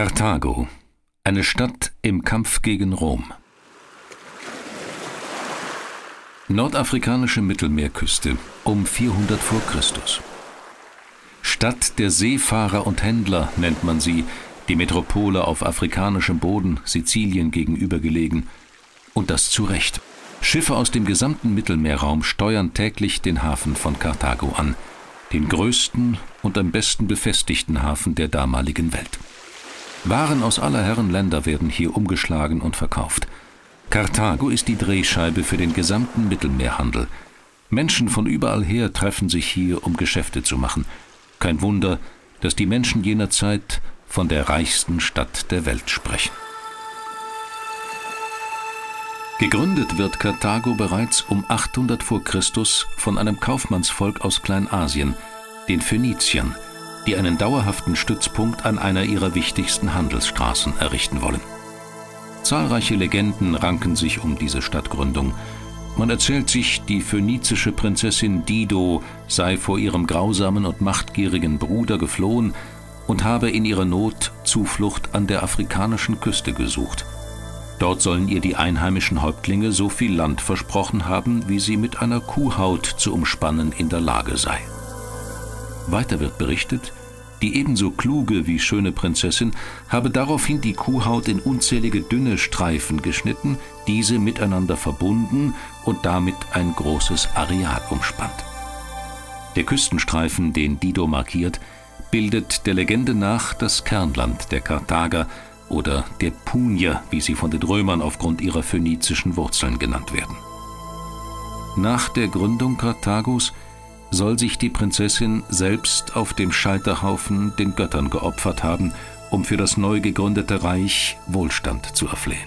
Karthago, eine Stadt im Kampf gegen Rom. Nordafrikanische Mittelmeerküste um 400 vor Christus. Stadt der Seefahrer und Händler nennt man sie, die Metropole auf afrikanischem Boden, Sizilien gegenüber gelegen. Und das zu Recht. Schiffe aus dem gesamten Mittelmeerraum steuern täglich den Hafen von Karthago an, den größten und am besten befestigten Hafen der damaligen Welt. Waren aus aller Herren Länder werden hier umgeschlagen und verkauft. Karthago ist die Drehscheibe für den gesamten Mittelmeerhandel. Menschen von überall her treffen sich hier, um Geschäfte zu machen. Kein Wunder, dass die Menschen jener Zeit von der reichsten Stadt der Welt sprechen. Gegründet wird Karthago bereits um 800 vor Christus von einem Kaufmannsvolk aus Kleinasien, den Phöniziern, die einen dauerhaften Stützpunkt an einer ihrer wichtigsten Handelsstraßen errichten wollen. Zahlreiche Legenden ranken sich um diese Stadtgründung. Man erzählt sich, die phönizische Prinzessin Dido sei vor ihrem grausamen und machtgierigen Bruder geflohen und habe in ihrer Not Zuflucht an der afrikanischen Küste gesucht. Dort sollen ihr die einheimischen Häuptlinge so viel Land versprochen haben, wie sie mit einer Kuhhaut zu umspannen in der Lage sei. Weiter wird berichtet, die ebenso kluge wie schöne Prinzessin habe daraufhin die Kuhhaut in unzählige dünne Streifen geschnitten, diese miteinander verbunden und damit ein großes Areal umspannt. Der Küstenstreifen, den Dido markiert, bildet der Legende nach das Kernland der Karthager oder der Punier, wie sie von den Römern aufgrund ihrer phönizischen Wurzeln genannt werden. Nach der Gründung Karthagos soll sich die Prinzessin selbst auf dem Scheiterhaufen den Göttern geopfert haben, um für das neu gegründete Reich Wohlstand zu erflehen.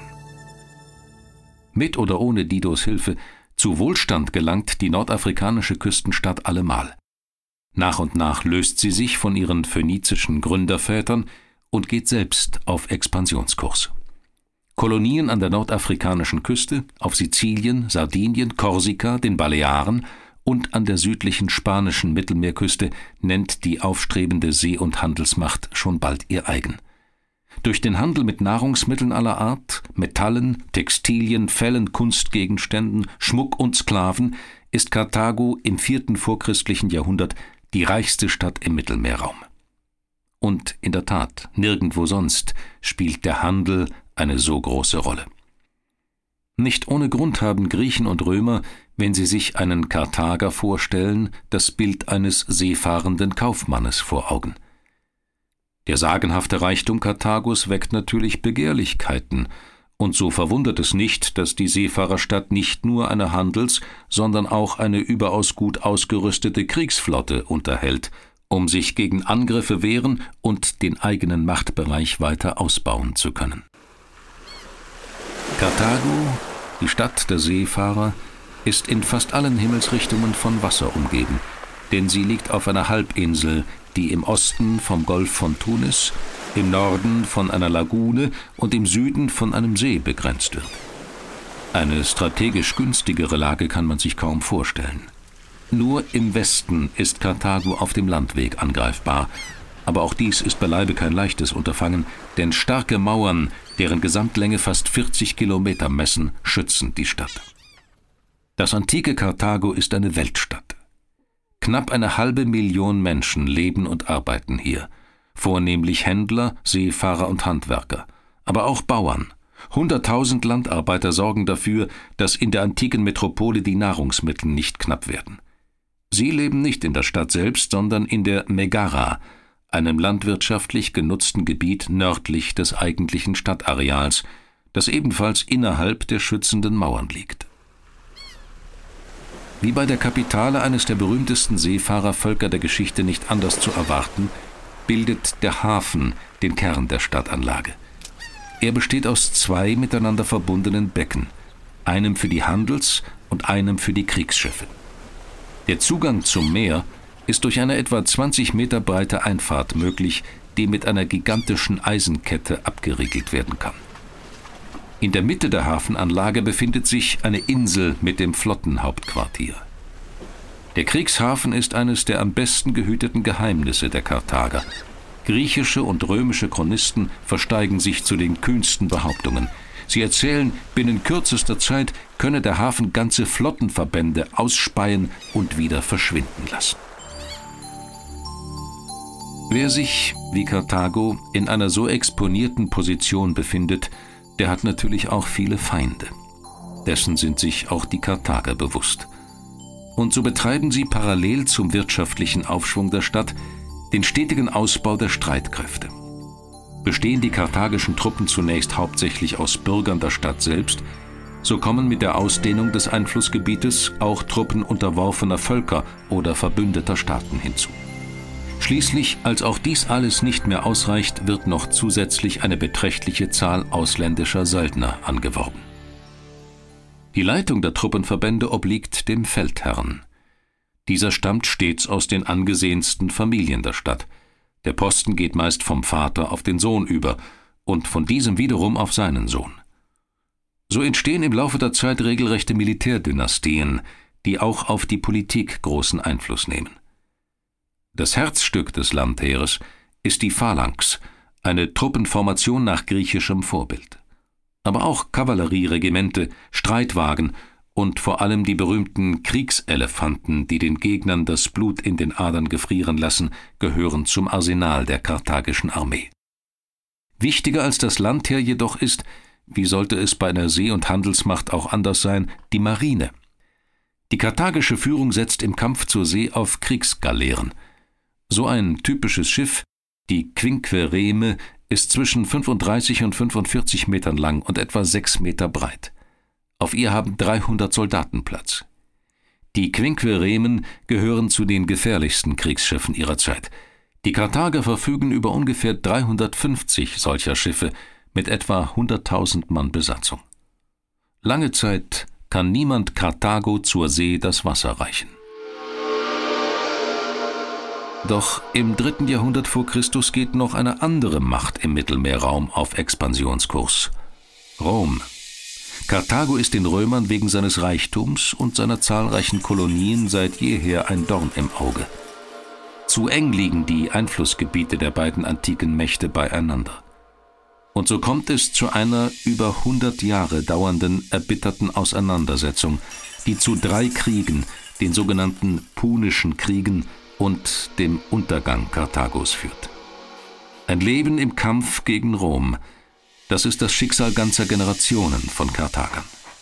Mit oder ohne Didos Hilfe, zu Wohlstand gelangt die nordafrikanische Küstenstadt allemal. Nach und nach löst sie sich von ihren phönizischen Gründervätern und geht selbst auf Expansionskurs. Kolonien an der nordafrikanischen Küste, auf Sizilien, Sardinien, Korsika, den Balearen und an der südlichen spanischen Mittelmeerküste nennt die aufstrebende See- und Handelsmacht schon bald ihr eigen. Durch den Handel mit Nahrungsmitteln aller Art, Metallen, Textilien, Fellen, Kunstgegenständen, Schmuck und Sklaven ist Karthago im 4. vorchristlichen Jahrhundert die reichste Stadt im Mittelmeerraum. Und in der Tat, nirgendwo sonst spielt der Handel eine so große Rolle. Nicht ohne Grund haben Griechen und Römer, wenn sie sich einen Karthager vorstellen, das Bild eines seefahrenden Kaufmannes vor Augen. Der sagenhafte Reichtum Karthagos weckt natürlich Begehrlichkeiten, und so verwundert es nicht, dass die Seefahrerstadt nicht nur eine Handels-, sondern auch eine überaus gut ausgerüstete Kriegsflotte unterhält, um sich gegen Angriffe wehren und den eigenen Machtbereich weiter ausbauen zu können. Karthago, die Stadt der Seefahrer, ist in fast allen Himmelsrichtungen von Wasser umgeben, denn sie liegt auf einer Halbinsel, die im Osten vom Golf von Tunis, im Norden von einer Lagune und im Süden von einem See begrenzt wird. Eine strategisch günstigere Lage kann man sich kaum vorstellen. Nur im Westen ist Karthago auf dem Landweg angreifbar, aber auch dies ist beileibe kein leichtes Unterfangen, denn starke Mauern, deren Gesamtlänge fast 40 Kilometer messen, schützen die Stadt. Das antike Karthago ist eine Weltstadt. Knapp 500.000 Menschen leben und arbeiten hier, vornehmlich Händler, Seefahrer und Handwerker, aber auch Bauern. 100.000 Landarbeiter sorgen dafür, dass in der antiken Metropole die Nahrungsmittel nicht knapp werden. Sie leben nicht in der Stadt selbst, sondern in der Megara, einem landwirtschaftlich genutzten Gebiet nördlich des eigentlichen Stadtareals, das ebenfalls innerhalb der schützenden Mauern liegt. Wie bei der Kapitale eines der berühmtesten Seefahrervölker der Geschichte nicht anders zu erwarten, bildet der Hafen den Kern der Stadtanlage. Er besteht aus 2 miteinander verbundenen Becken, einem für die Handels- und einem für die Kriegsschiffe. Der Zugang zum Meer ist durch eine etwa 20 Meter breite Einfahrt möglich, die mit einer gigantischen Eisenkette abgeriegelt werden kann. In der Mitte der Hafenanlage befindet sich eine Insel mit dem Flottenhauptquartier. Der Kriegshafen ist eines der am besten gehüteten Geheimnisse der Karthager. Griechische und römische Chronisten versteigen sich zu den kühnsten Behauptungen. Sie erzählen, binnen kürzester Zeit könne der Hafen ganze Flottenverbände ausspeien und wieder verschwinden lassen. Wer sich, wie Karthago, in einer so exponierten Position befindet, der hat natürlich auch viele Feinde. Dessen sind sich auch die Karthager bewusst. Und so betreiben sie parallel zum wirtschaftlichen Aufschwung der Stadt den stetigen Ausbau der Streitkräfte. Bestehen die karthagischen Truppen zunächst hauptsächlich aus Bürgern der Stadt selbst, so kommen mit der Ausdehnung des Einflussgebietes auch Truppen unterworfener Völker oder verbündeter Staaten hinzu. Schließlich, als auch dies alles nicht mehr ausreicht, wird noch zusätzlich eine beträchtliche Zahl ausländischer Söldner angeworben. Die Leitung der Truppenverbände obliegt dem Feldherrn. Dieser stammt stets aus den angesehensten Familien der Stadt. Der Posten geht meist vom Vater auf den Sohn über und von diesem wiederum auf seinen Sohn. So entstehen im Laufe der Zeit regelrechte Militärdynastien, die auch auf die Politik großen Einfluss nehmen. Das Herzstück des Landheeres ist die Phalanx, eine Truppenformation nach griechischem Vorbild. Aber auch Kavallerieregimente, Streitwagen und vor allem die berühmten Kriegselefanten, die den Gegnern das Blut in den Adern gefrieren lassen, gehören zum Arsenal der karthagischen Armee. Wichtiger als das Landheer jedoch ist, wie sollte es bei einer See- und Handelsmacht auch anders sein, die Marine. Die karthagische Führung setzt im Kampf zur See auf Kriegsgaleeren. So ein typisches Schiff, die Quinquereme, ist zwischen 35 und 45 Metern lang und etwa 6 Meter breit. Auf ihr haben 300 Soldaten Platz. Die Quinqueremen gehören zu den gefährlichsten Kriegsschiffen ihrer Zeit. Die Karthager verfügen über ungefähr 350 solcher Schiffe mit etwa 100.000 Mann Besatzung. Lange Zeit kann niemand Karthago zur See das Wasser reichen. Doch im 3. Jahrhundert vor Christus geht noch eine andere Macht im Mittelmeerraum auf Expansionskurs: Rom. Karthago ist den Römern wegen seines Reichtums und seiner zahlreichen Kolonien seit jeher ein Dorn im Auge. Zu eng liegen die Einflussgebiete der beiden antiken Mächte beieinander. Und so kommt es zu einer über 100 Jahre dauernden, erbitterten Auseinandersetzung, die zu 3 Kriegen, den sogenannten Punischen Kriegen, und dem Untergang Karthagos führt. Ein Leben im Kampf gegen Rom, das ist das Schicksal ganzer Generationen von Karthagern.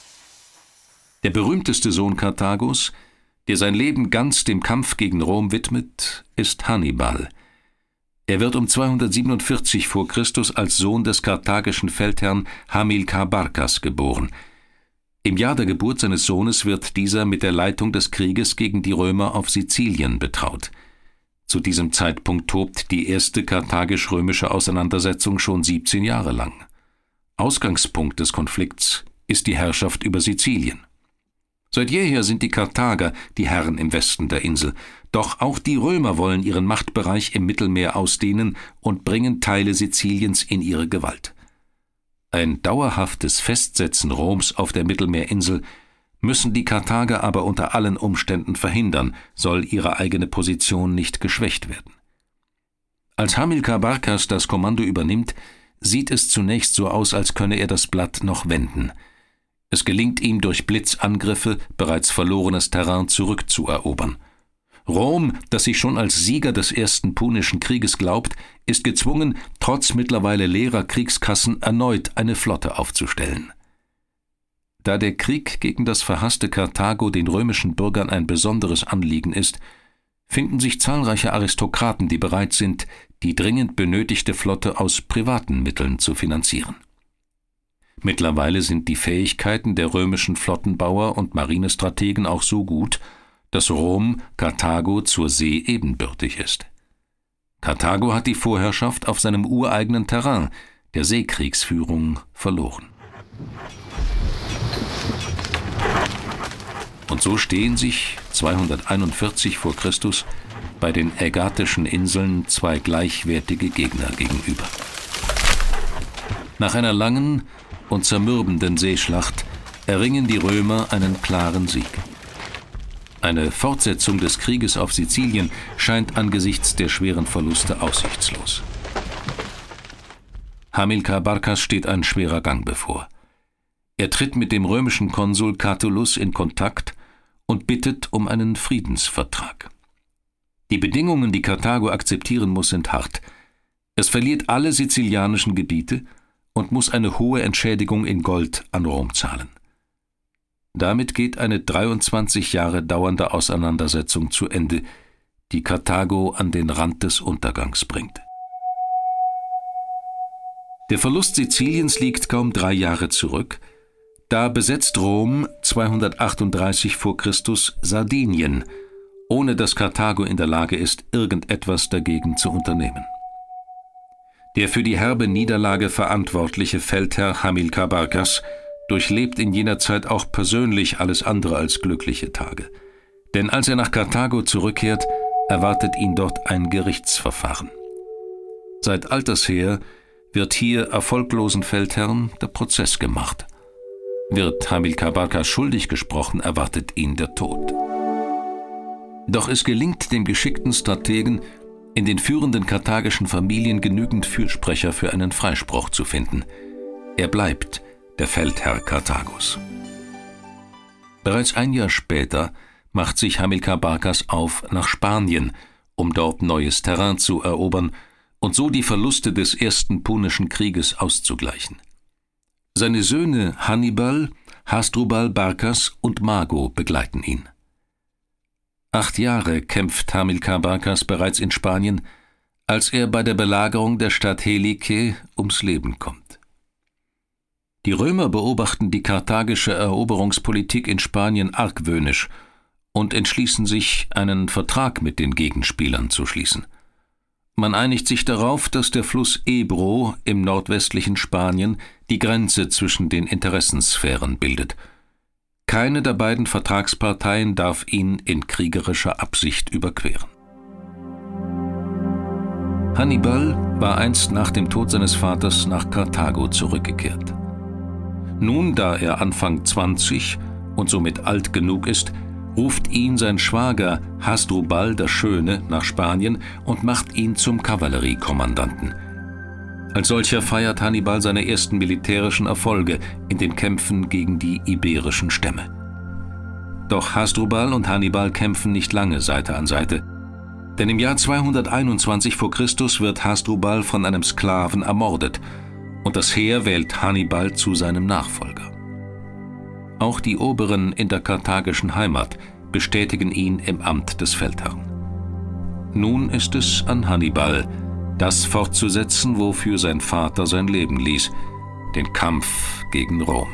Der berühmteste Sohn Karthagos, der sein Leben ganz dem Kampf gegen Rom widmet, ist Hannibal. Er wird um 247 vor Christus als Sohn des karthagischen Feldherrn Hamilkar Barkas geboren. Im Jahr der Geburt seines Sohnes wird dieser mit der Leitung des Krieges gegen die Römer auf Sizilien betraut. Zu diesem Zeitpunkt tobt die erste karthagisch-römische Auseinandersetzung schon 17 Jahre lang. Ausgangspunkt des Konflikts ist die Herrschaft über Sizilien. Seit jeher sind die Karthager die Herren im Westen der Insel, doch auch die Römer wollen ihren Machtbereich im Mittelmeer ausdehnen und bringen Teile Siziliens in ihre Gewalt. Ein dauerhaftes Festsetzen Roms auf der Mittelmeerinsel müssen die Karthager aber unter allen Umständen verhindern, soll ihre eigene Position nicht geschwächt werden. Als Hamilkar Barkas das Kommando übernimmt, sieht es zunächst so aus, als könne er das Blatt noch wenden. Es gelingt ihm durch Blitzangriffe, bereits verlorenes Terrain zurückzuerobern. Rom, das sich schon als Sieger des ersten Punischen Krieges glaubt, ist gezwungen, trotz mittlerweile leerer Kriegskassen erneut eine Flotte aufzustellen. Da der Krieg gegen das verhasste Karthago den römischen Bürgern ein besonderes Anliegen ist, finden sich zahlreiche Aristokraten, die bereit sind, die dringend benötigte Flotte aus privaten Mitteln zu finanzieren. Mittlerweile sind die Fähigkeiten der römischen Flottenbauer und Marinestrategen auch so gut, dass Rom Karthago zur See ebenbürtig ist. Karthago hat die Vorherrschaft auf seinem ureigenen Terrain, der Seekriegsführung, verloren. Und so stehen sich 241 vor Christus bei den Ägatischen Inseln 2 gleichwertige Gegner gegenüber. Nach einer langen und zermürbenden Seeschlacht erringen die Römer einen klaren Sieg. Eine Fortsetzung des Krieges auf Sizilien scheint angesichts der schweren Verluste aussichtslos. Hamilcar Barcas steht ein schwerer Gang bevor. Er tritt mit dem römischen Konsul Catulus in Kontakt und bittet um einen Friedensvertrag. Die Bedingungen, die Karthago akzeptieren muss, sind hart. Es verliert alle sizilianischen Gebiete und muss eine hohe Entschädigung in Gold an Rom zahlen. Damit geht eine 23 Jahre dauernde Auseinandersetzung zu Ende, die Karthago an den Rand des Untergangs bringt. Der Verlust Siziliens liegt kaum 3 Jahre zurück. Da besetzt Rom 238 vor Christus Sardinien, ohne dass Karthago in der Lage ist, irgendetwas dagegen zu unternehmen. Der für die herbe Niederlage verantwortliche Feldherr Hamilcar Barcas durchlebt in jener Zeit auch persönlich alles andere als glückliche Tage. Denn als er nach Karthago zurückkehrt, erwartet ihn dort ein Gerichtsverfahren. Seit alters her wird hier erfolglosen Feldherren der Prozess gemacht. Wird Hamilcar Barcas schuldig gesprochen, erwartet ihn der Tod. Doch es gelingt dem geschickten Strategen, in den führenden karthagischen Familien genügend Fürsprecher für einen Freispruch zu finden. Er bleibt der Feldherr Karthagos. Bereits ein Jahr später macht sich Hamilcar Barcas auf nach Spanien, um dort neues Terrain zu erobern und so die Verluste des ersten Punischen Krieges auszugleichen. Seine Söhne Hannibal, Hasdrubal Barcas und Mago begleiten ihn. 8 Jahre kämpft Hamilcar Barcas bereits in Spanien, als er bei der Belagerung der Stadt Helike ums Leben kommt. Die Römer beobachten die karthagische Eroberungspolitik in Spanien argwöhnisch und entschließen sich, einen Vertrag mit den Gegenspielern zu schließen. Man einigt sich darauf, dass der Fluss Ebro im nordwestlichen Spanien die Grenze zwischen den Interessensphären bildet. Keine der beiden Vertragsparteien darf ihn in kriegerischer Absicht überqueren. Hannibal war einst nach dem Tod seines Vaters nach Karthago zurückgekehrt. Nun, da er Anfang 20 und somit alt genug ist, ruft ihn sein Schwager Hasdrubal der Schöne nach Spanien und macht ihn zum Kavalleriekommandanten. Als solcher feiert Hannibal seine ersten militärischen Erfolge in den Kämpfen gegen die iberischen Stämme. Doch Hasdrubal und Hannibal kämpfen nicht lange Seite an Seite, denn im Jahr 221 vor Christus wird Hasdrubal von einem Sklaven ermordet und das Heer wählt Hannibal zu seinem Nachfolger. Auch die Oberen in der karthagischen Heimat bestätigen ihn im Amt des Feldherrn. Nun ist es an Hannibal, das fortzusetzen, wofür sein Vater sein Leben ließ, den Kampf gegen Rom.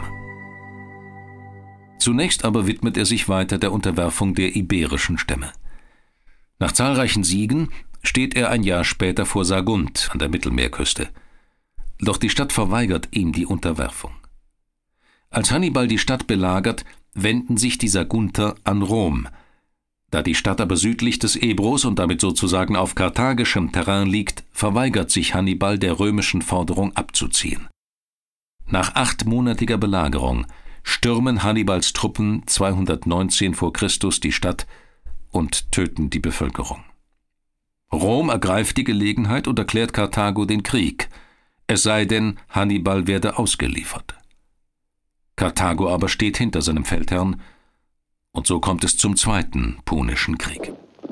Zunächst aber widmet er sich weiter der Unterwerfung der iberischen Stämme. Nach zahlreichen Siegen steht er ein Jahr später vor Sagunt an der Mittelmeerküste. Doch die Stadt verweigert ihm die Unterwerfung. Als Hannibal die Stadt belagert, wenden sich die Sagunter an Rom. Da die Stadt aber südlich des Ebros und damit sozusagen auf karthagischem Terrain liegt, verweigert sich Hannibal der römischen Forderung abzuziehen. Nach 8-monatiger Belagerung stürmen Hannibals Truppen 219 vor Christus die Stadt und töten die Bevölkerung. Rom ergreift die Gelegenheit und erklärt Karthago den Krieg, es sei denn, Hannibal werde ausgeliefert. Karthago aber steht hinter seinem Feldherrn, und so kommt es zum Zweiten Punischen Krieg.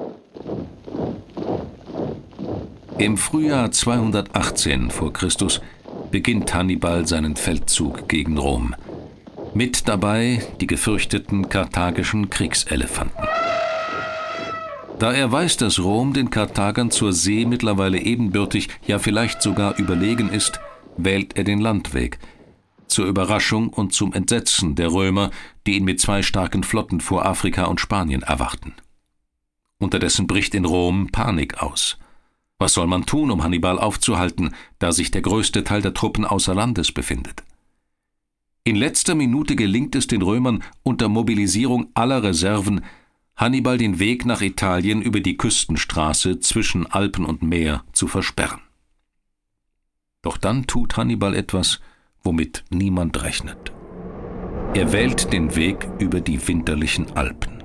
Im Frühjahr 218 vor Christus beginnt Hannibal seinen Feldzug gegen Rom. Mit dabei die gefürchteten karthagischen Kriegselefanten. Da er weiß, dass Rom den Karthagern zur See mittlerweile ebenbürtig, ja vielleicht sogar überlegen ist, wählt er den Landweg. Zur Überraschung und zum Entsetzen der Römer, die ihn mit 2 starken Flotten vor Afrika und Spanien erwarten. Unterdessen bricht in Rom Panik aus. Was soll man tun, um Hannibal aufzuhalten, da sich der größte Teil der Truppen außer Landes befindet? In letzter Minute gelingt es den Römern unter Mobilisierung aller Reserven, Hannibal den Weg nach Italien über die Küstenstraße zwischen Alpen und Meer zu versperren. Doch dann tut Hannibal etwas, womit niemand rechnet. Er wählt den Weg über die winterlichen Alpen.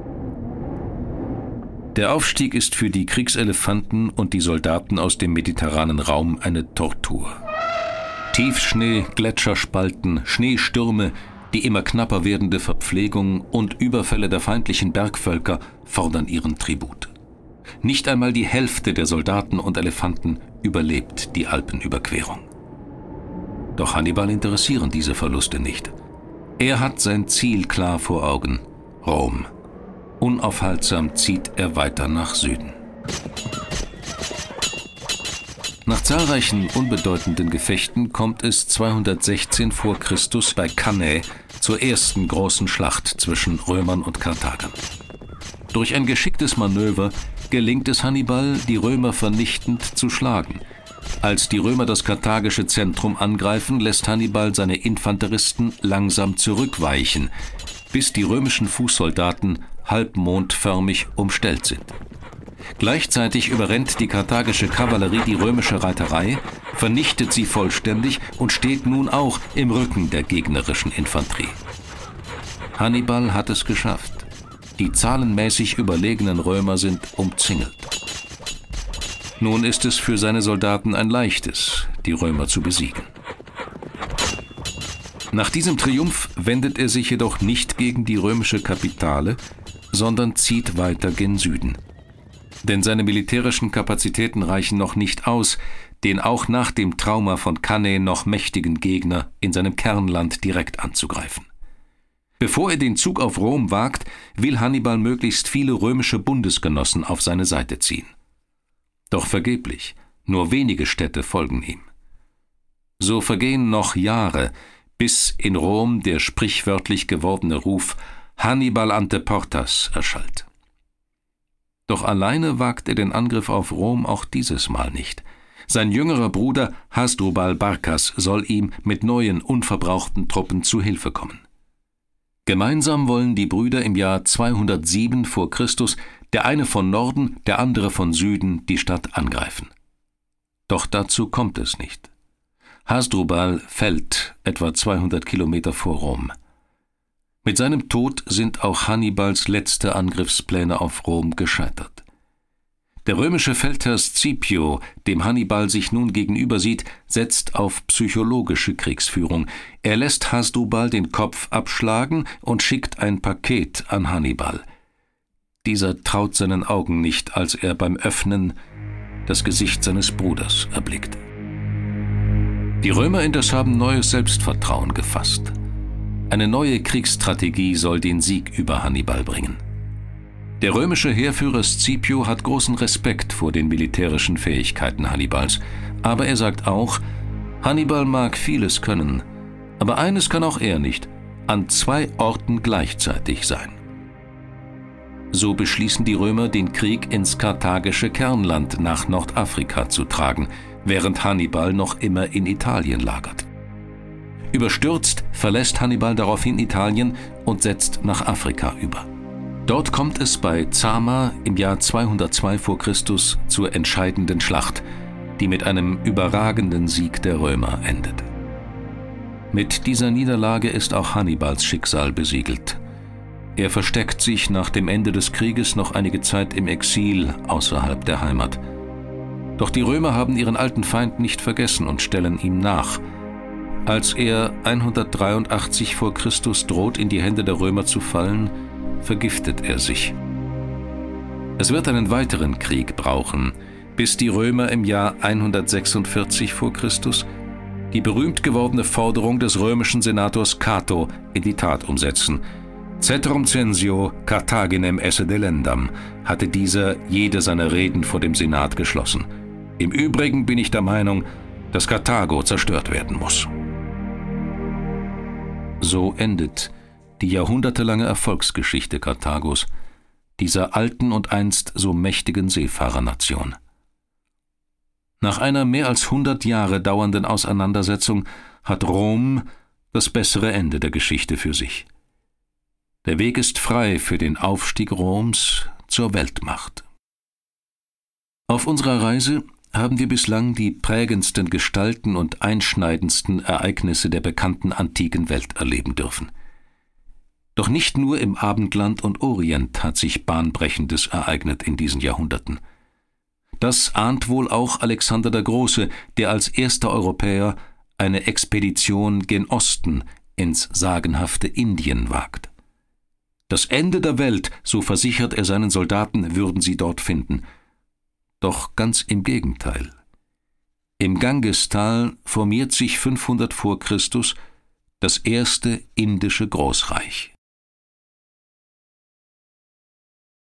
Der Aufstieg ist für die Kriegselefanten und die Soldaten aus dem mediterranen Raum eine Tortur. Tiefschnee, Gletscherspalten, Schneestürme, die immer knapper werdende Verpflegung und Überfälle der feindlichen Bergvölker fordern ihren Tribut. Nicht einmal die Hälfte der Soldaten und Elefanten überlebt die Alpenüberquerung. Doch Hannibal interessieren diese Verluste nicht. Er hat sein Ziel klar vor Augen: Rom. Unaufhaltsam zieht er weiter nach Süden. Nach zahlreichen unbedeutenden Gefechten kommt es 216 vor Christus bei Cannae zur ersten großen Schlacht zwischen Römern und Karthagern. Durch ein geschicktes Manöver gelingt es Hannibal, die Römer vernichtend zu schlagen. Als die Römer das karthagische Zentrum angreifen, lässt Hannibal seine Infanteristen langsam zurückweichen, bis die römischen Fußsoldaten halbmondförmig umstellt sind. Gleichzeitig überrennt die karthagische Kavallerie die römische Reiterei, vernichtet sie vollständig und steht nun auch im Rücken der gegnerischen Infanterie. Hannibal hat es geschafft. Die zahlenmäßig überlegenen Römer sind umzingelt. Nun ist es für seine Soldaten ein leichtes, die Römer zu besiegen. Nach diesem Triumph wendet er sich jedoch nicht gegen die römische Kapitale, sondern zieht weiter gen Süden. Denn seine militärischen Kapazitäten reichen noch nicht aus, den auch nach dem Trauma von Cannae noch mächtigen Gegner in seinem Kernland direkt anzugreifen. Bevor er den Zug auf Rom wagt, will Hannibal möglichst viele römische Bundesgenossen auf seine Seite ziehen. Doch vergeblich, nur wenige Städte folgen ihm. So vergehen noch Jahre, bis in Rom der sprichwörtlich gewordene Ruf Hannibal ante portas erschallt. Doch alleine wagt er den Angriff auf Rom auch dieses Mal nicht. Sein jüngerer Bruder Hasdrubal Barkas soll ihm mit neuen, unverbrauchten Truppen zu Hilfe kommen. Gemeinsam wollen die Brüder im Jahr 207 vor Christus, der eine von Norden, der andere von Süden, die Stadt angreifen. Doch dazu kommt es nicht. Hasdrubal fällt etwa 200 Kilometer vor Rom. Mit seinem Tod sind auch Hannibals letzte Angriffspläne auf Rom gescheitert. Der römische Feldherr Scipio, dem Hannibal sich nun gegenüber sieht, setzt auf psychologische Kriegsführung. Er lässt Hasdrubal den Kopf abschlagen und schickt ein Paket an Hannibal. Dieser traut seinen Augen nicht, als er beim Öffnen das Gesicht seines Bruders erblickt. Die Römer indes haben neues Selbstvertrauen gefasst. Eine neue Kriegsstrategie soll den Sieg über Hannibal bringen. Der römische Heerführer Scipio hat großen Respekt vor den militärischen Fähigkeiten Hannibals, aber er sagt auch, Hannibal mag vieles können, aber eines kann auch er nicht: an 2 Orten gleichzeitig sein. So beschließen die Römer, den Krieg ins karthagische Kernland nach Nordafrika zu tragen, während Hannibal noch immer in Italien lagert. Überstürzt verlässt Hannibal daraufhin Italien und setzt nach Afrika über. Dort kommt es bei Zama im Jahr 202 vor Christus zur entscheidenden Schlacht, die mit einem überragenden Sieg der Römer endet. Mit dieser Niederlage ist auch Hannibals Schicksal besiegelt. Er versteckt sich nach dem Ende des Krieges noch einige Zeit im Exil außerhalb der Heimat. Doch die Römer haben ihren alten Feind nicht vergessen und stellen ihm nach. Als er 183 vor Christus droht, in die Hände der Römer zu fallen, vergiftet er sich. Es wird einen weiteren Krieg brauchen, bis die Römer im Jahr 146 vor Christus die berühmt gewordene Forderung des römischen Senators Cato in die Tat umsetzen. Ceterum censeo Carthaginem esse delendam, hatte dieser jede seiner Reden vor dem Senat geschlossen. Im Übrigen bin ich der Meinung, dass Karthago zerstört werden muss. So endet die jahrhundertelange Erfolgsgeschichte Karthagos, dieser alten und einst so mächtigen Seefahrernation. Nach einer mehr als 100 Jahre dauernden Auseinandersetzung hat Rom das bessere Ende der Geschichte für sich. Der Weg ist frei für den Aufstieg Roms zur Weltmacht. Auf unserer Reise haben wir bislang die prägendsten Gestalten und einschneidendsten Ereignisse der bekannten antiken Welt erleben dürfen. Doch nicht nur im Abendland und Orient hat sich Bahnbrechendes ereignet in diesen Jahrhunderten. Das ahnt wohl auch Alexander der Große, der als erster Europäer eine Expedition gen Osten ins sagenhafte Indien wagt. Das Ende der Welt, so versichert er seinen Soldaten, würden sie dort finden. Doch ganz im Gegenteil. Im Gangestal formiert sich 500 vor Christus das erste indische Großreich.